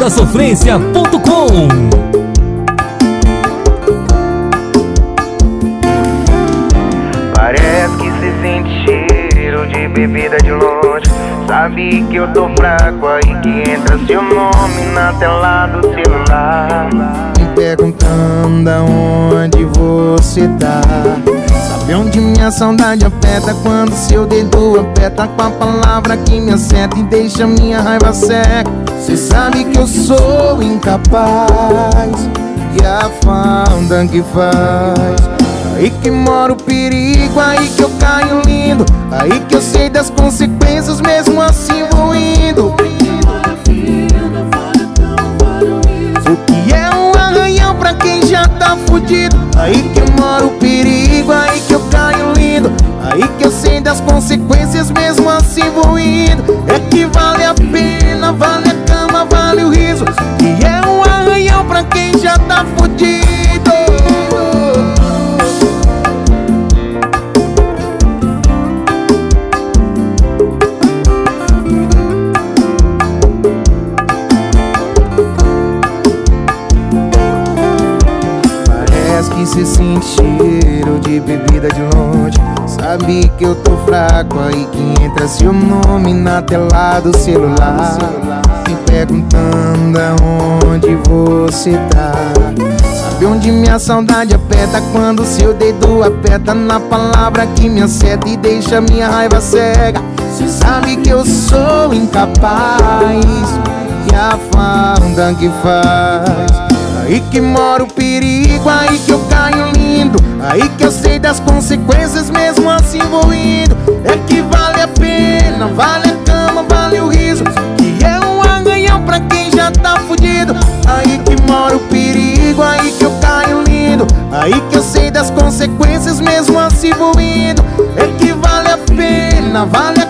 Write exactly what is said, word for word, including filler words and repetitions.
da sofrência ponto com. Parece que se sente cheiro de bebida de longe. Sabe que eu tô fraco, aí que entra seu nome na tela do celular, me perguntando aonde você tá. Sabe onde minha saudade aperta quando seu dedo aperta com a palavra que me acerta e deixa minha raiva seca. Cê sabe que eu sou incapaz e a falta que faz. Aí que mora o perigo, aí que eu caio lindo, aí que eu sei das consequências, mesmo assim vou indo. O que é um arranhão pra quem já tá fudido? Aí que mora o perigo, aí que eu caio lindo, aí que eu sei das consequências, mesmo assim vou indo. É que vale a pena, vale a cama, vale o riso. Que é um arranhão pra quem já tá fudido. Que se sente cheiro de bebida de longe. Sabe que eu tô fraco, aí que entra seu nome na tela do celular, me perguntando aonde você tá. Sabe onde minha saudade aperta quando seu dedo aperta na palavra que me acerta e deixa minha raiva cega. Cê sabe que eu sou incapaz e a falta que faz. Aí que mora o perigo, aí que eu caio lindo, aí que eu sei das consequências, mesmo assim vou indo. É que vale a pena, vale a cama, vale o riso. Que é um arranhão pra quem já tá fudido. Aí que mora o perigo, aí que eu caio lindo, aí que eu sei das consequências, mesmo assim vou indo. É que vale a pena, vale a